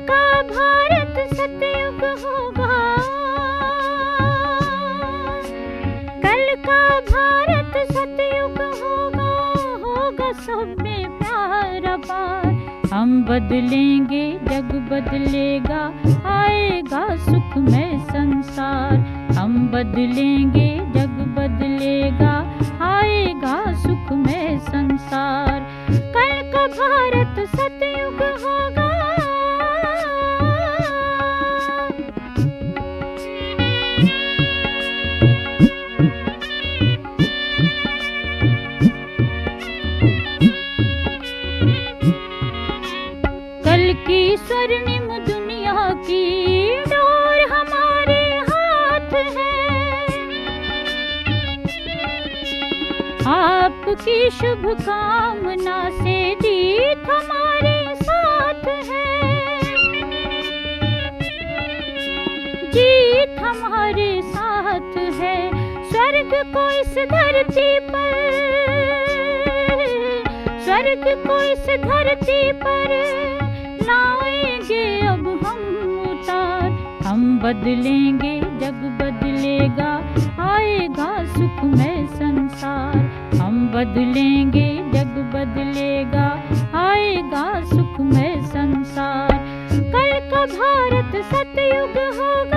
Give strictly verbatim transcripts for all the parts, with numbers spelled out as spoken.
का भारत सतयुग होगा, कल का भारत सतयुग होगा, होगा सब में प्यार अपार। हम बदलेंगे जग बदलेगा, आएगा सुख में संसार। हम बदलेंगे जग बदलेगा, आएगा सुख में संसार। कल का भारत सतयुग होगा। कल की स्वर्णिम दुनिया की डोर हमारे हाथ है, आपकी शुभ कामना से जीत हमारे साथ है। जीत हमारे साथ है, स्वर्ग को इस धरती पर, स्वर्ग को इस धरती पर लाएंगे अब हम उतार। हम बदलेंगे जग बदलेगा, आएगा सुख में संसार। हम बदलेंगे जग बदलेगा, आएगा सुख में संसार। कल का भारत सतयुग होगा।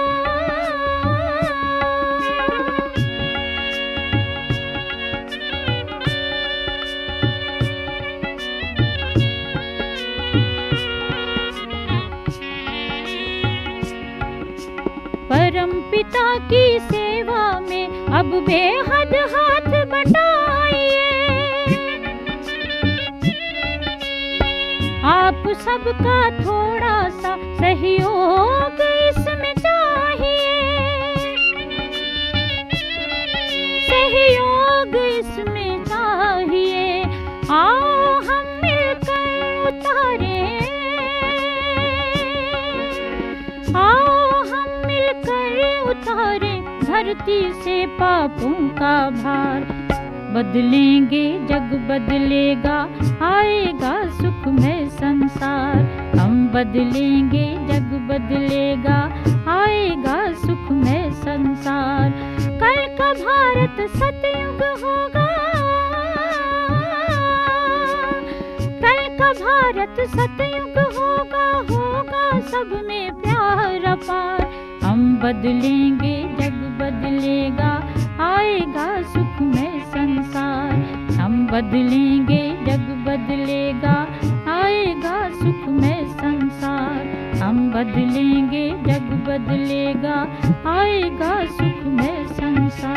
परम पिता की सेवा में अब बेहद हाथ बटाइए, आप सबका थोड़ा सा सहयोग इसमें चाहिए। सहयोग इसमें चाहिए, आओ हम मिलकर उतारे, आओ कर उतारे धरती से पापों का भार। बदलेंगे जग बदलेगा, आएगा सुख में संसार। हम बदलेंगे जग बदलेगा, आएगा सुख में संसार। कल का भारत सतयुग होगा, कल का भारत सतयुग होगा, होगा सब में प्यार अपार। हम बदलेंगे जग बदलेगा, आएगा सुख में संसार। हम बदलेंगे जग बदलेगा, आएगा सुख में संसार। हम बदलेंगे जग बदलेगा, आएगा सुख में संसार।